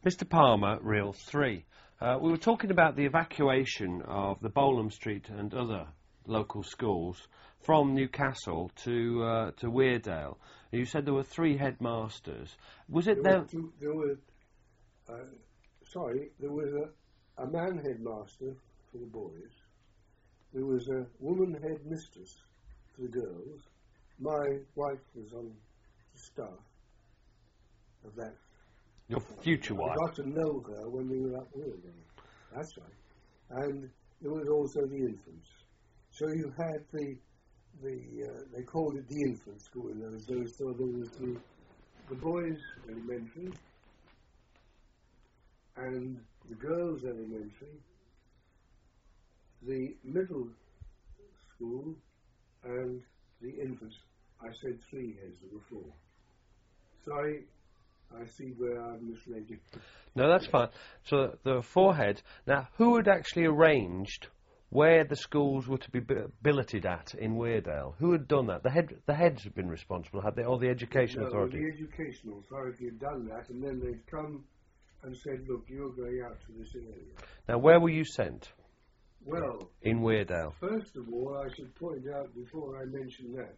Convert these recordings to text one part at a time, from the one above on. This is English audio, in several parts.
Mr. Palmer, Reel 3. We were talking about the evacuation of the Bolham Street and other local schools from Newcastle to Weardale. You said there were 3 headmasters. Was it there was a man headmaster for the boys. There was a woman headmistress for the girls. My wife was on the staff of that. Your future wife? I got to know her when we were up Weardale. That's right. And there was also the infants. So you had they called it the infant school in those days. So there was the boys' elementary and the girls' elementary, the middle school and the infants. I said 3 heads, there were 4. Sorry, I see where I've misled you. No, that's fine. So there were 4 heads. Now, who had actually arranged where the schools were to be billeted at in Weardale? Who had done that? The heads had been responsible, had they, or the education authority? The education authority had done that, and then they'd come and said, look, you're going out to this area. Now, where were you sent? Well, in Weardale. First of all, I should point out before I mention that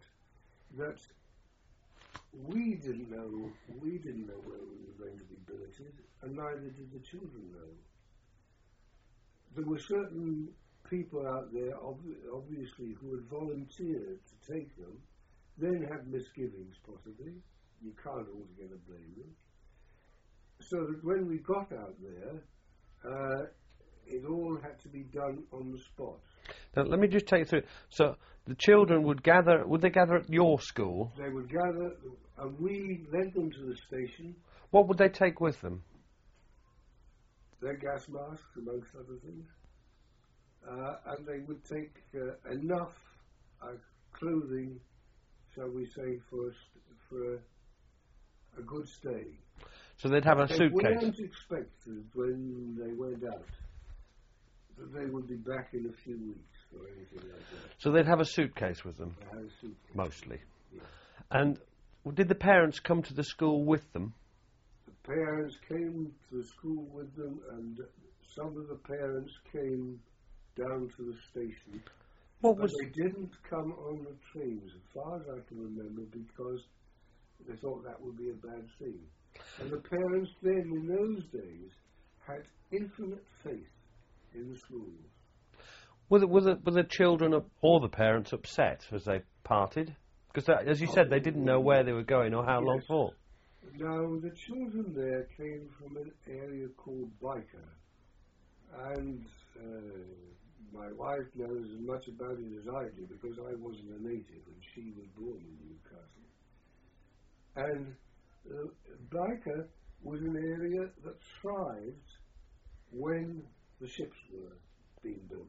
we didn't know where we were going to be billeted, and neither did the children know. There were certain people out there, obviously, who had volunteered to take them, then had misgivings, possibly. You can't altogether blame them. So that when we got out there, it all had to be done on the spot. Now, let me just take you through. So the children would they gather at your school? They would gather, and we led them to the station. What would they take with them? Their gas masks, amongst other things. And they would take enough clothing, shall we say, for a good stay. So they'd have a suitcase? They weren't expected when they went out that they would be back in a few weeks or anything like that. So they'd have a suitcase with them? They had a suitcase. Mostly. Yeah. And did the parents come to the school with them? The parents came to the school with them, and some of the parents came down to the station. But they didn't come on the trains, as far as I can remember, because they thought that would be a bad thing. And the parents then, in those days, had infinite faith in the schools. Were the children or the parents upset as they parted? Because, as you said, they didn't know where they were going or how long for. Now, the children there came from an area called Byker. And my wife knows as much about it as I do, because I wasn't a native and she was born in Newcastle. And Byker was an area that thrived when the ships were being built.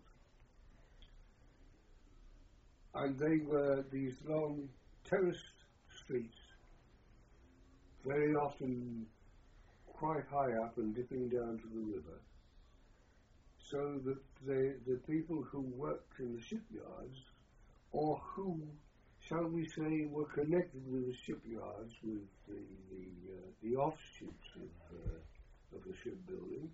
And they were these long terraced streets, very often quite high up and dipping down to the river, so that the people who worked in the shipyards, or who, shall we say, were connected with the shipyards, with the offshoots of the shipbuilding.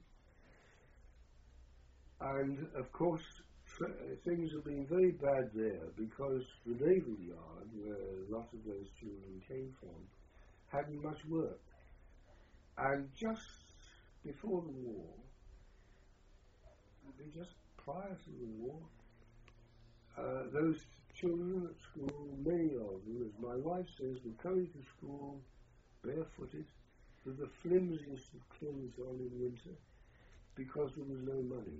And, of course, things have been very bad there, because the naval yard, where a lot of those children came from, hadn't much work. And just before the war, just prior to the war, those children at school, many of them, as my wife says, were coming to school barefooted with the flimsiest of clothes on in winter, because there was no money.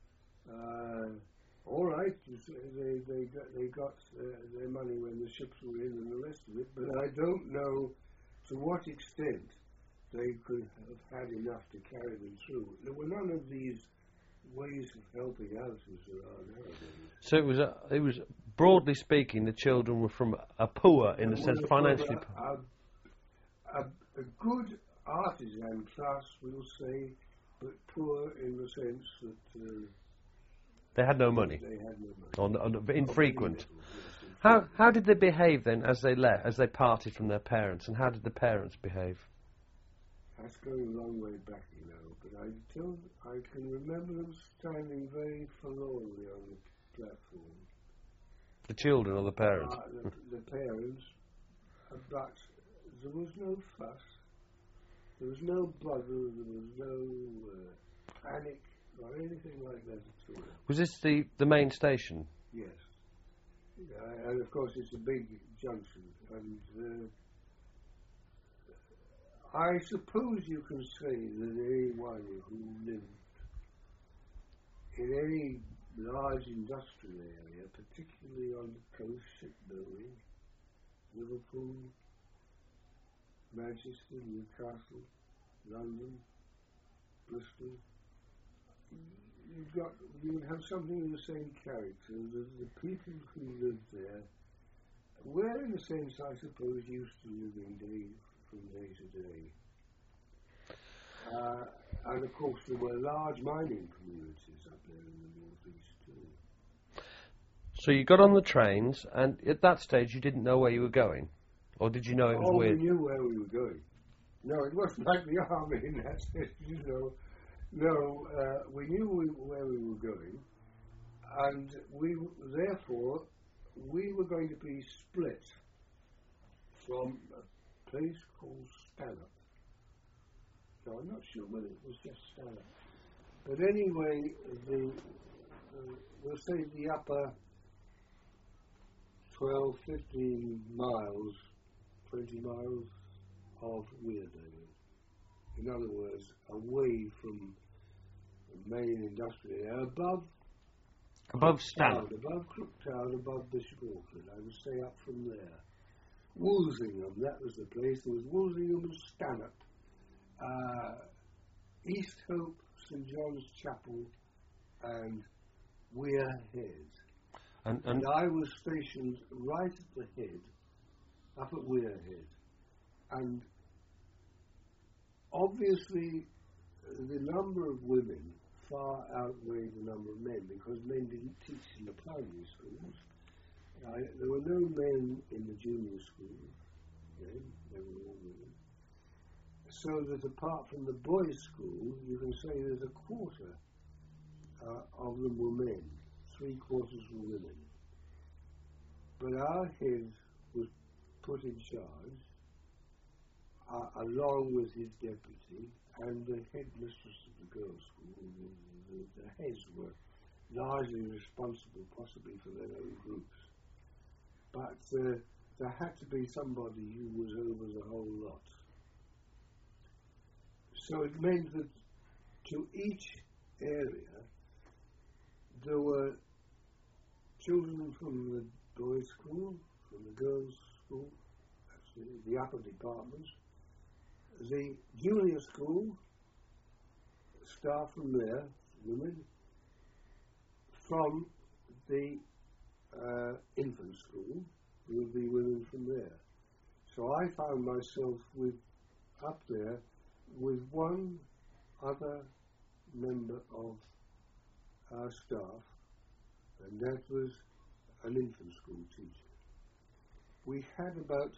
All right, they got their money when the ships were in and the rest of it, but I don't know to what extent they could have had enough to carry them through. There were none of these ways of helping out as there are nowadays. So it was broadly speaking, the children were from a poor, in the sense, financially poor. A good artisan class, we'll say, but poor in the sense that they had no money. They had no money. Infrequent. How did they behave then as they parted from their parents, and how did the parents behave? That's going a long way back, you know, but I can remember them standing very forlornly on the platform. The children or the parents? The parents, but there was no fuss, there was no bother, there was no panic or anything like that at all. Was this the main station? Yes. And of course it's a big junction, and I suppose you can say that anyone who lived in any large industrial area, particularly on the coast, shipbuilding, Liverpool, Manchester, Newcastle, London, Bristol, you would have something of the same character. The people who lived there were, in a sense, I suppose, used to living from day to day. And of course there were large mining communities up there in the northeast too. So you got on the trains, and at that stage you didn't know where you were going? Or did you know it was weird? We knew where we were going. No, it wasn't like the army in that sense, you know. No, we knew where we were going, and therefore we were going to be split from a place called Stanhope. No, I'm not sure whether it was just Stanhope. But anyway, we'll say the upper 12, 15 miles, 20 miles of Weardale. In other words, away from the main industrial area, above Stanhope. Above Crooktown, above Bishop Auckland. I would say up from there. Woolsingham, that was the place. There was Woolsingham and Stanhope. East Hope, St John's Chapel, and Weir Head. And I was stationed right at the head, up at Weir Head. And obviously the number of women far outweighed the number of men, because men didn't teach in the primary schools. There were no men in the junior schools. They were all women. So that apart from the boys' school, you can say there's a quarter of them were men, 3/4 were women. But our head was put in charge, along with his deputy and the headmistress of the girls' school. The heads were largely responsible, possibly for their own groups. But there had to be somebody who was over the whole lot. So it meant that to each area there were children from the boys' school, from the girls' school, that's the upper departments, the junior school, staff from there, women, from the infant school, there would be women from there. So I found myself up there with one other member of our staff, and that was an infant school teacher. We had about,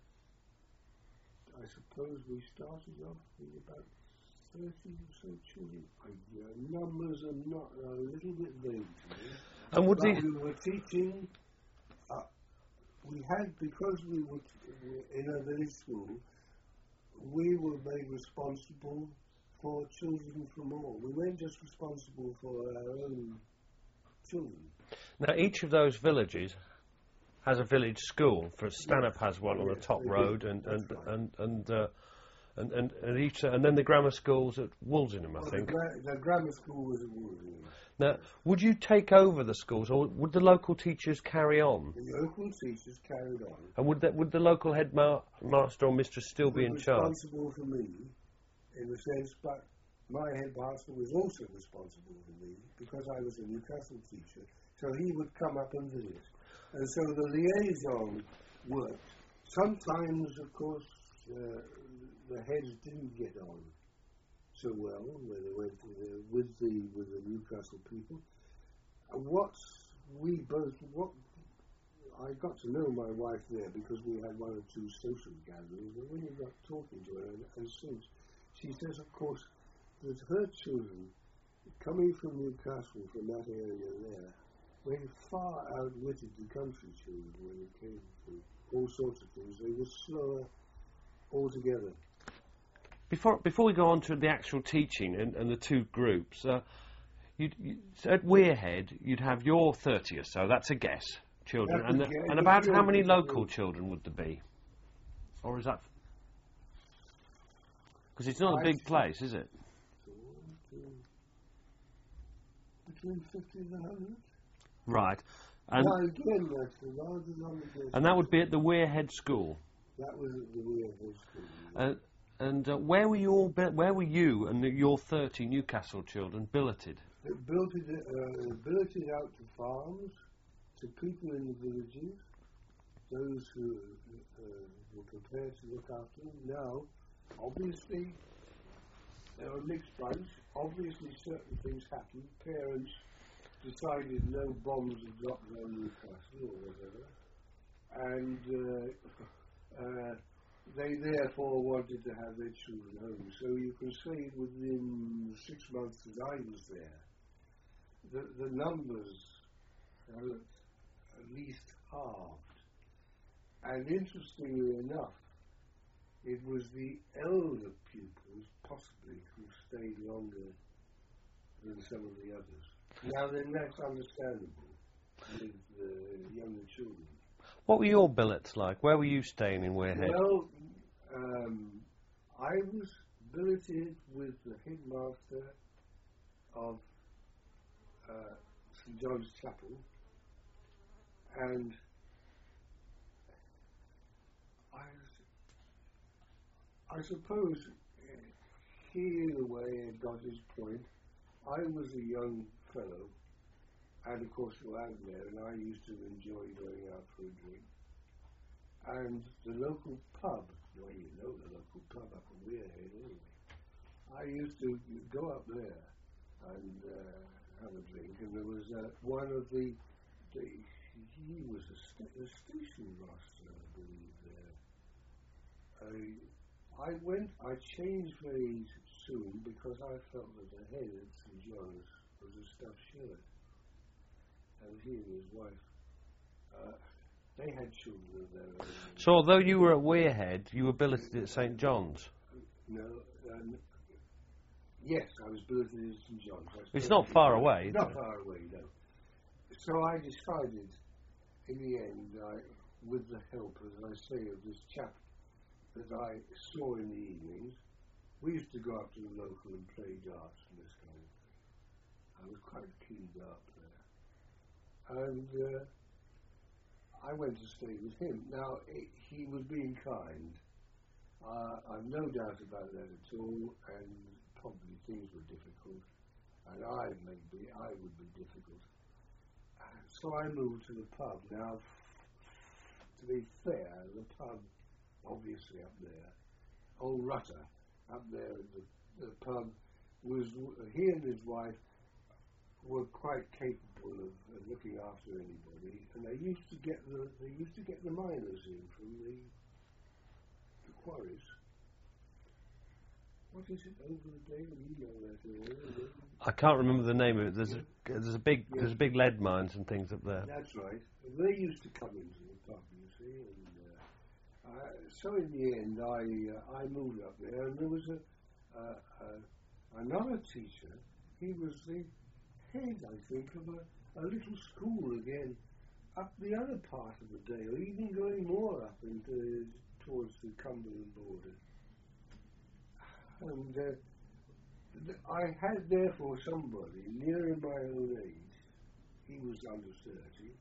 I suppose we started off with about 30 or so children. Numbers are not a little bit vague to me. And would we were teaching, we had, because we were in a village school, we were made responsible for children from all. We weren't just responsible for our own children. Now, each of those villages has a village school. For Stanhope has one on the top road, and then the grammar schools at Woolsingham, I think. The grammar school was at Woolsingham. Now, would you take over the schools, or would the local teachers carry on? The local teachers carried on. And would the local headmaster or mistress still be in charge? Responsible for me, in a sense, but my headmaster was also responsible for me, because I was a Newcastle teacher, so he would come up and visit. And so the liaison worked. Sometimes, of course, the heads didn't get on so well when they went with the Newcastle people. I got to know my wife there because we had one or two social gatherings, and when you got talking to her, and since she says, of course, that her children, coming from Newcastle, from that area there, they far outwitted the country children when it came to all sorts of things. They were slower altogether. Before we go on to the actual teaching and the two groups, so at Weirhead you'd have your 30 or so, that's a guess, children, and about how many local children would there be? Or is that... Because it's not a big place, is it? Between 50 and 100. Right. And again, that's the largest number. And that would be at the Weirhead School. That was at the Weirhead School. And where were you all? Where were you and your 30 Newcastle children billeted? Billeted out to farms, to people in the villages, those who were prepared to look after them. Now, obviously, they're a mixed bunch. Obviously, certain things happened. Parents decided no bombs had dropped on Newcastle or whatever, and they therefore wanted to have their children home. So you can say within 6 months that I was there, the numbers are at least halved. And interestingly enough, it was the elder pupils, possibly, who stayed longer than some of the others. Now, then that's understandable with the younger children. What were your billets like? Where were you staying in Weirhead? Well, I was billeted with the headmaster of St John's Chapel, and I suppose he, in a way, had got his point. I was a young fellow, and of course you out there, and I used to enjoy going out for a drink. And the local pub, well, you know the local pub up in Weirhead anyway. I used to go up there and have a drink, and there was one of he was a station master, I believe, there. I changed very soon because I felt that the head at St John's was a stuffed shirt, and he and his wife, they had children of their own. So although you were at Weirhead, you were billeted at St John's? No, yes, I was billeted at St John's. It's not far away, is it? Not far away, no. So I decided, in the end, with the help, as I say, of this chap that I saw in the evenings, we used to go up to the local and play darts and this kind of thing. I was quite a keen dart player. And I went to stay with him. Now, he was being kind. I've no doubt about that at all, and probably things were difficult, and I would be difficult. So I moved to the pub. Now, to be fair, the pub, obviously up there, old Rutter, up there at the pub, he and his wife were quite capable of looking after anybody, and they used to get the miners in from the quarries. What is it over the day? You know that. I can't remember the name of it. There's a big lead mines and things up there. That's right. They used to come into the pub, you see, and so in the end, I moved up there, and there was another teacher. He was the head, I think, of a little school again, up the other part of the Dale, even going more up towards the Cumberland border. And I had therefore somebody near my own age. He was under 30.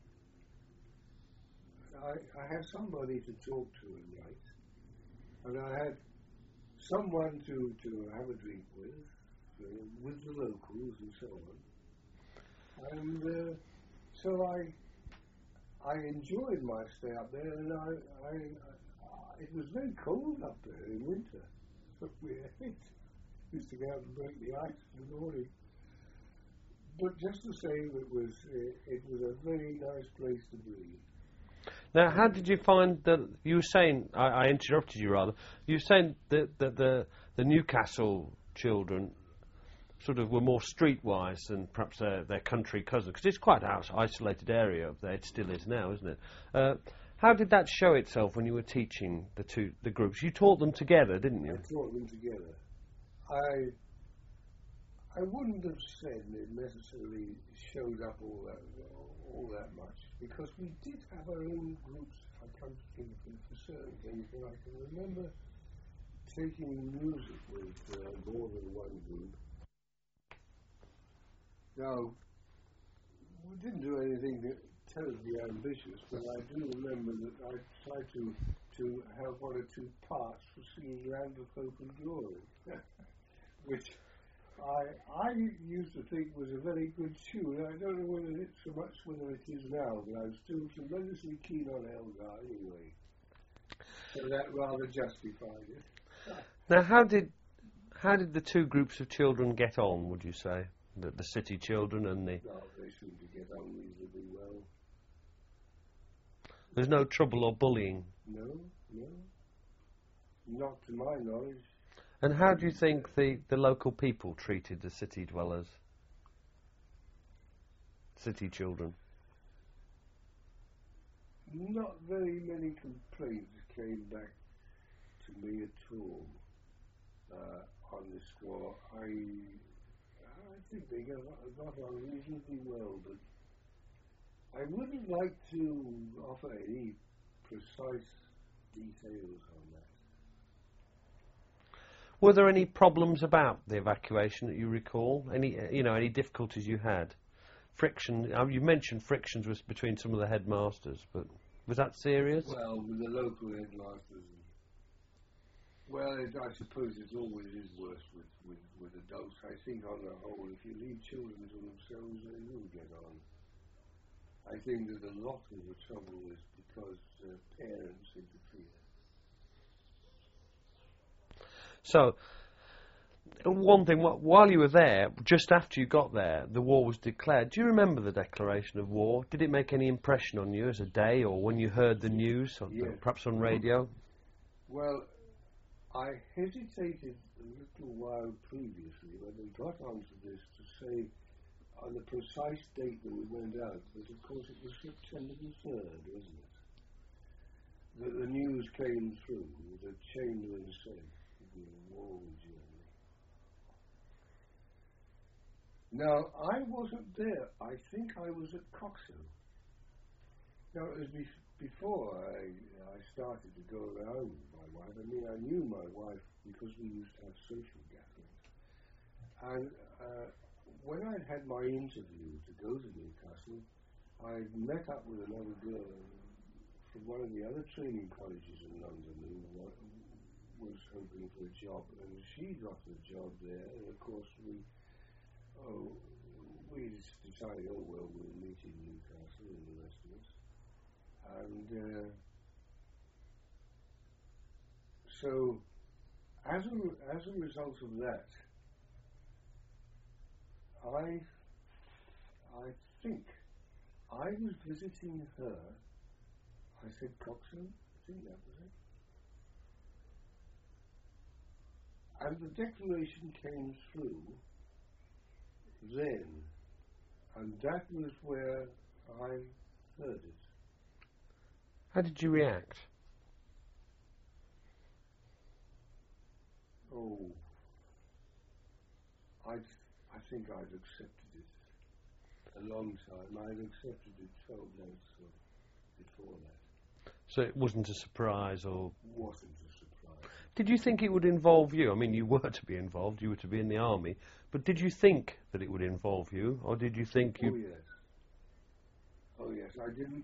I had somebody to talk to at night, and I had someone to have a drink with the locals and so on. And so I enjoyed my stay up there, and it was very cold up there in winter. But we used to go out and break the ice in the morning. But just the same, it was a very nice place to be. Now, how did you find that? You were saying, I interrupted you rather. You were saying that the Newcastle children sort of were more streetwise than perhaps their country cousins, because it's quite an isolated area up there. It still is now, isn't it? How did that show itself when you were teaching the groups? You taught them together, didn't you? I taught them together. I wouldn't have said it necessarily showed up all that much, because we did have our own groups. I can't think for certain things, but I can remember taking music with more than one group. Now, we didn't do anything terribly ambitious, but I do remember that I tried to have one or two parts for singing Land of Hope and Glory, which I used to think was a very good tune. I don't know whether it's so much whether it is now, but I'm still tremendously keen on Elgar anyway. So that rather justified it. Now, how did the two groups of children get on, would you say? The city children and the... No, they seem to get on reasonably well. There's no trouble or bullying? No. Not to my knowledge. And how do you think the local people treated the city dwellers? City children? Not very many complaints came back to me at all on the score. I think they got on reasonably well, but I wouldn't like to offer any precise details on that. Were there any problems about the evacuation that you recall? Any difficulties you had? Friction. You mentioned frictions was between some of the headmasters, but was that serious? Well, with the local headmasters. Well, I suppose it always is worse with adults. I think on the whole, if you leave children to themselves, they will get on. I think that a lot of the trouble is because parents interfere. So, one thing, while you were there, just after you got there, the war was declared. Do you remember the declaration of war? Did it make any impression on you as a day, or when you heard the news, or yes. perhaps on radio? Well, I hesitated a little while previously when we got onto this to say on the precise date that we went out, but of course it was September the 3rd, wasn't it? That the news came through that Chamberlain said the war with Germany. Now, I wasn't there. I think I was at Coxo. Now, it was before I started to go around with my wife. I mean, I knew my wife because we used to have social gatherings. And when I'd had my interview to go to Newcastle, I met up with another girl from one of the other training colleges in London who was hoping for a job, and she got the job there, and of course we decided, we'll meet in Newcastle and the rest of us. And so as a result of that, I think I was visiting her. I said Coxon, I think that was it. And the declaration came through then, and that was where I heard it. How did you react? Oh, I think I'd accepted it a long time. I'd accepted it 12 months before that. So it wasn't a surprise, or... Wasn't a surprise. Did you think it would involve you? I mean, you were to be involved, you were to be in the army, but did you think that it would involve you, or did you think you... Oh, yes. Oh, yes, I didn't.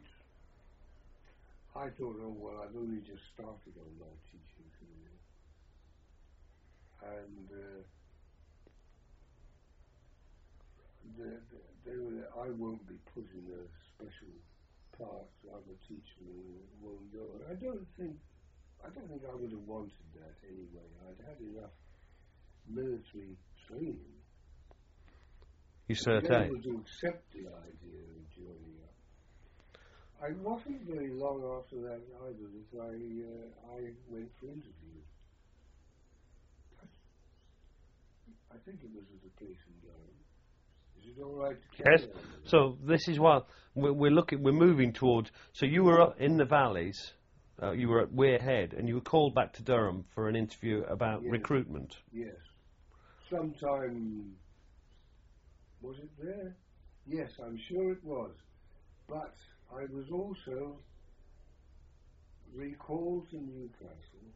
I thought, I've only just started on my teaching career. And I won't be put in a special part to have a teacher who won't go. And I don't think I would have wanted that anyway. I'd had enough military training. You to cert be A? able to accept the idea of joining up. I wasn't very long after that either that I went for interviews. I think it was at a place in Durham. Is it all right to Yes. carry on? So this is what we're moving towards. So you were up in the valleys. You were at Weir Head, and you were called back to Durham for an interview about Yes. recruitment. Yes. Sometime, was it there? Yes, I'm sure it was. But I was also recalled to Newcastle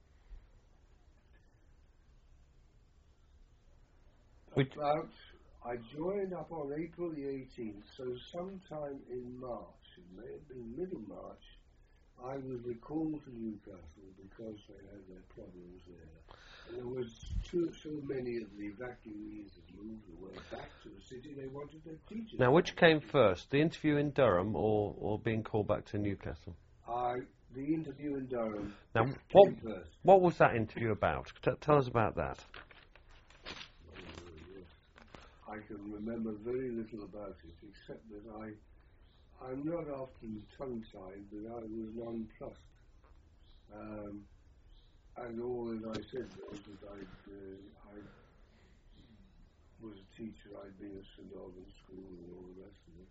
about, I joined up on April the 18th, so sometime in March, it may have been middle March, I was recalled to Newcastle because they had their problems there. And there was so many of the evacuees had moved away back to the city, they wanted their teachers. Now, which came first, the interview in Durham or being called back to Newcastle? The interview in Durham Now, came first. what was that interview about? Tell us about that. I can remember very little about it, except that I'm not often tongue-tied, but I was nonplussed. And all that I said was that I was a teacher, I'd been at St Albans School and all the rest of it.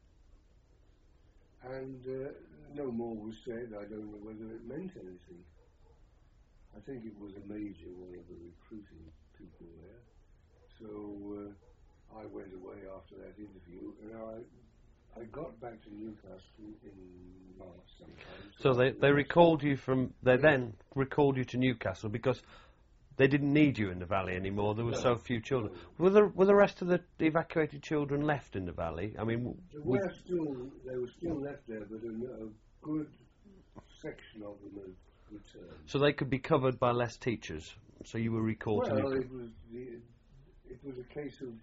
And no more was said. I don't know whether it meant anything. I think it was a major, one of the recruiting people there. So I went away after that interview, and I got back to Newcastle in March sometime. So they recalled you from. They then recalled you to Newcastle because they didn't need you in the valley anymore. There were so few children. Were the rest of the evacuated children left in the valley? I mean, they were still left there, but a good section of them had returned. So they could be covered by less teachers. So you were recalled to Newcastle. It was a case of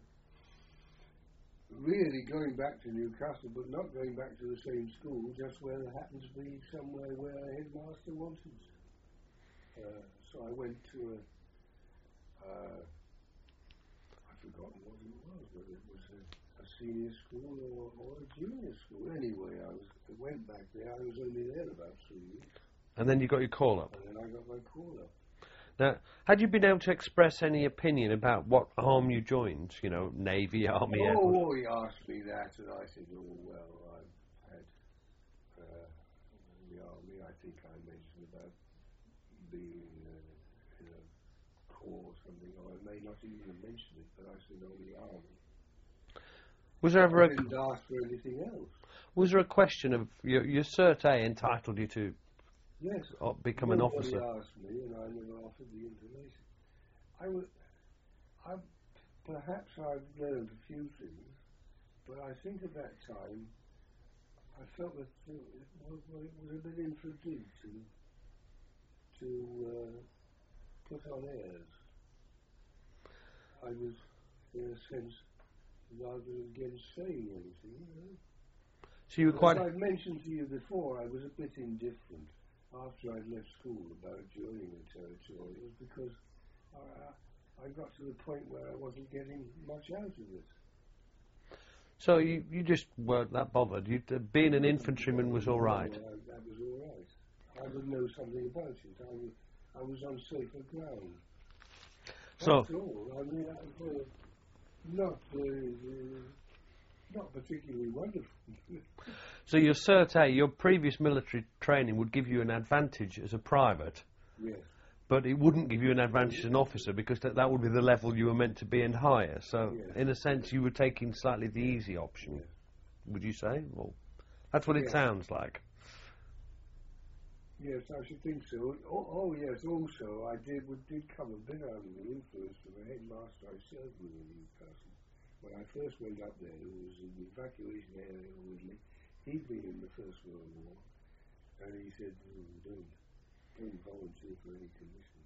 really going back to Newcastle, but not going back to the same school, just where there happens to be somewhere where a headmaster wanted. So I went to I've forgotten what it was, whether it was a senior school or a junior school. Anyway, I went back there. I was only there about 3 weeks. And then you got your call up. And then I got my call up. Now, had you been able to express any opinion about what arm you joined? You know, Navy, Army, Air Force? Oh, he asked me that, and I said, oh, well, I've had the Army. I think I mentioned about being in a corps or something, or I may not even have mentioned it, but I said, oh, the Army. Was there ever I didn't ask for anything else. Was there a question of your Cert A entitled you to Yes. become an officer? Nobody asked me, and I never offered the information. Perhaps I've learned a few things, but I think at that time I felt that it was a bit infantile to put on airs. I was, in a sense, rather against saying anything. You know? So you were quite. As I've mentioned to you before, I was a bit indifferent after I'd left school about joining the Territorials because I got to the point where I wasn't getting much out of it. So you just weren't that bothered. Being an infantryman was all right. That was all right. I would know something about it. I was on safer ground. So. That's all. I mean, not particularly wonderful. So your Cert A, your previous military training would give you an advantage as a private. Yes. But it wouldn't give you an advantage as an officer because that would be the level you were meant to be and higher. So, yes. In a sense, you were taking slightly the easy option, yes. Would you say? Well, that's what it sounds like. Yes, I should think so. Oh yes, also, I did come a bit under the influence of the headmaster I served with in Newcastle. When I first went up there, it was in the evacuation area with me. He'd been in the First World War, and he said, don't volunteer for any commissions.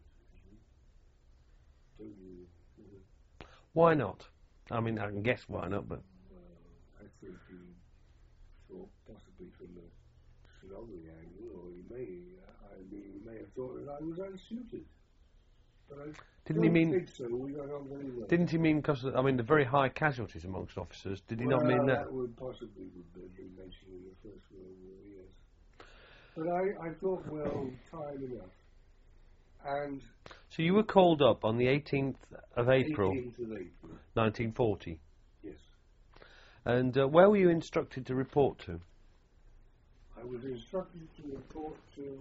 Don't you? Why not? I mean, I can guess why not, but... I think he thought possibly from the snobbery angle, or he may have thought that I was unsuited. But I don't think so. We got on very well. Didn't he mean because, I mean, the very high casualties amongst officers, did he not mean that? That would possibly be mentioned in the First World War, yes. But I thought, well, time enough. And so you were called up on the 18th of April 18th of April. 1940. Yes. And where were you instructed to report to? I was instructed to report to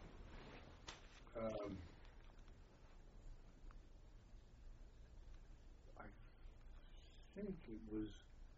I think it was,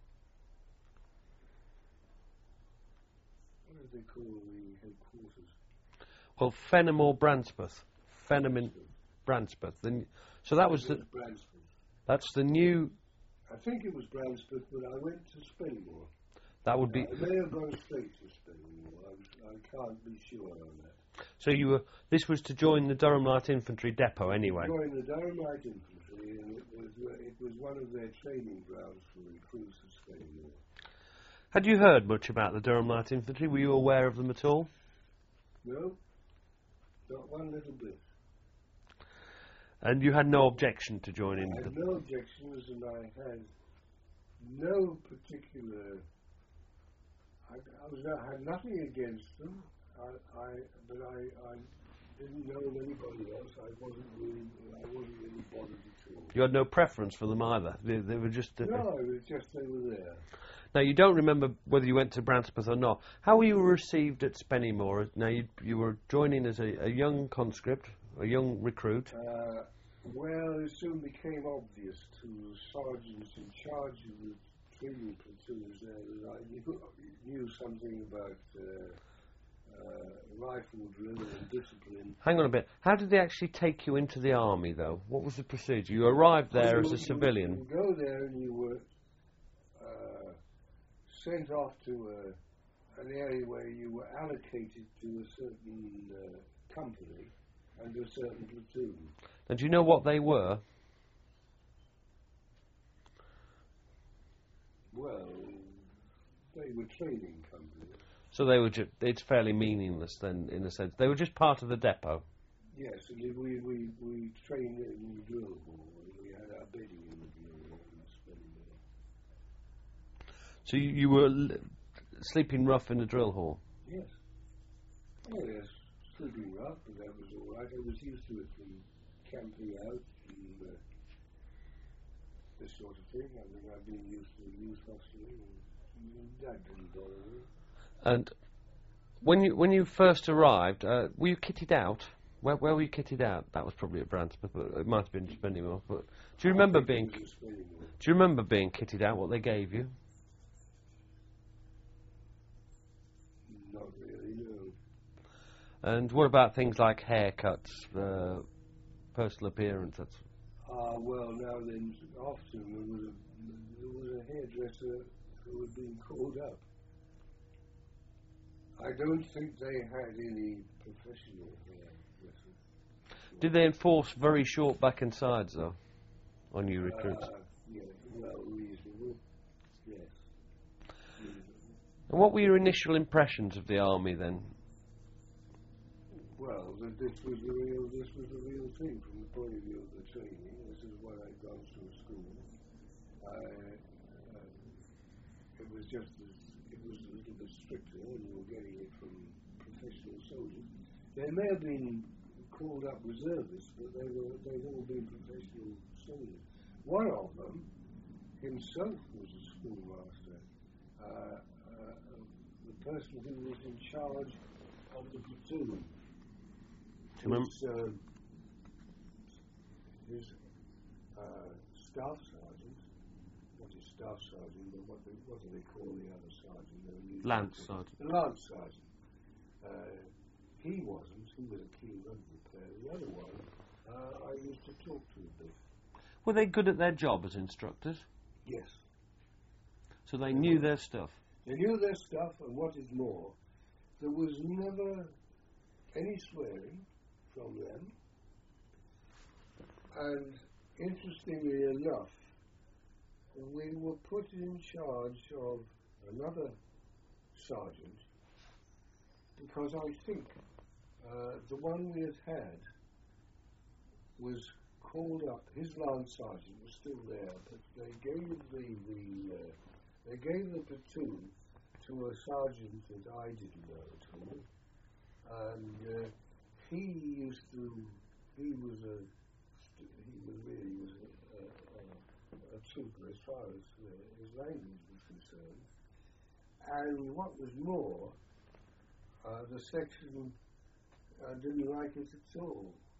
what did they call the headquarters? Well, Fenham or Branspeth. Fenham in Branspeth. So that was the. Branspeth. That's the new. I think it was Branspeth, but I went to Spennymoor. That would be. I may have gone straight to Spennymoor. I can't be sure on that. So you were. This was to join the Durham Light Infantry depot anyway. Joined the Durham Light Infantry, and it was one of their training grounds for recruits at Spennymoor. Had you heard much about the Durham Light Infantry? Were you aware of them at all? No, not one little bit. And you had no objection to joining I had them? no objections, and I had no particular. I had nothing against them. But I didn't know anybody else. I wasn't really bothered at all. You had no preference for them either. They were just. No, it was just they were there. Now you don't remember whether you went to Branspeth or not. How were you received at Spennymoor? Now you were joining as a young conscript, a young recruit. Well, it soon became obvious to the sergeants in charge of the training platoons there that I knew something about rifle drill and discipline. Hang on a bit. How did they actually take you into the army, though? What was the procedure? You arrived there as a civilian. You go there and you were sent off to an area where you were allocated to a certain company and a certain platoon. And do you know what they were? Well, they were training companies. So they were it's fairly meaningless then, in a sense. They were just part of the depot. Yes, and we trained in the drill hall. We had our bedding in the drill hall and spending there. So you were sleeping rough in the drill hall? Yes. Oh yes, sleeping rough, but that was all right. I was used to it from camping out and this sort of thing. I think I've been used to youth hosteling, and that didn't bother me. And when you first arrived, were you kitted out? Where were you kitted out? That was probably at Branspeth, but it might have been Spennymoor. But do you remember being? Do you remember being kitted out? What they gave you? Not really, no. And what about things like haircuts, personal appearance? That's. Well, now then, often there was a hairdresser who had been called up. I don't think they had any professional hairdressers. Did they enforce very short back and sides, though, on you recruits? Yeah, well, reasonable, yes. And what were your initial impressions of the army then? Well, this was the real thing from the point of view of the training. This is what I'd gone through school. It was just it was a little bit stricter, and you were getting it from professional soldiers. They may have been called up reservists, but they've all been professional soldiers. One of them himself was a schoolmaster. The person who was in charge of the platoon. His staff sergeant, not his staff sergeant, but what do they call the other sergeant? Lance sergeant. The Lance sergeant. He wasn't. He was a keen rugby player. The other one, I used to talk to a bit. Were they good at their job as instructors? Yes. So they knew their stuff? They knew their stuff, and what is more, there was never any swearing from them. And interestingly enough, we were put in charge of another sergeant because I think the one we had was called up. His lance sergeant was still there, but they gave the platoon to a sergeant that I didn't know at all, and he was really a super as far as his language was concerned. And what was more, the section didn't like it at all.